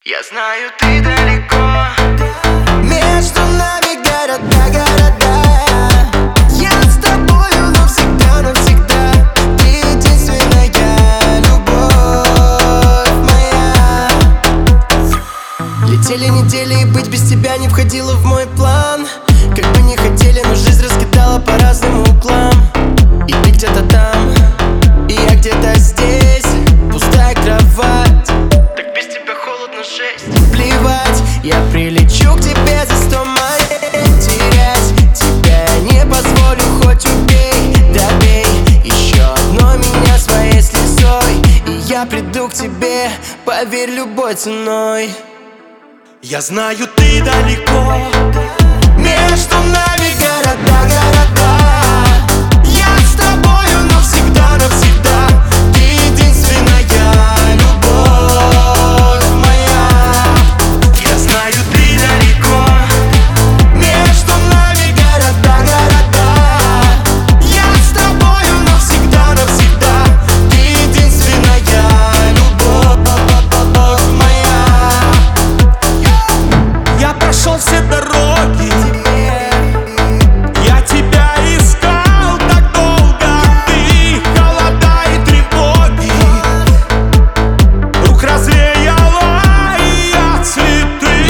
Я знаю, ты далеко. Между нами города, города. Я с тобою навсегда, навсегда. Ты единственная любовь моя. Летели недели, и быть без тебя не входило в мой план. Как бы не хотели, но жизнь раскидала по разным углам. И ты где-то там, и я где-то здесь. Пустая кровать, Так без тебя холодно, жесть. плевать, я прилечу к тебе за 100 миль. Терять тебя я не позволю, хоть убей, добей. Еще одной меня своей слезой, и я приду к тебе, поверь, любой ценой. Я знаю, ты далеко. Между нами города, города. Я с тобою навсегда, навсегда. Ты единственная любовь моя. Я знаю, ты далеко. Между нами города, города. Я с тобою навсегда, навсегда. Ты единственная любовь моя. Я прошел все дороги, я тебя искал так долго. Ты холода и тревоги, рук развеяла и я цветы.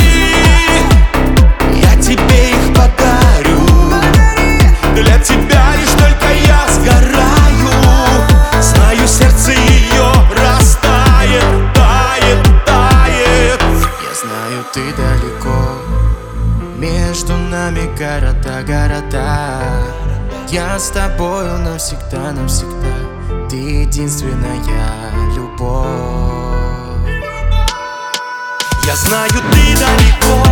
Я тебе их подарю, для тебя лишь только я сгораю. Знаю, сердце ее растает, тает, тает. Я знаю, ты далеко. Между нами города, города. Я с тобою навсегда, навсегда. Ты единственная любовь. Я знаю, ты далеко.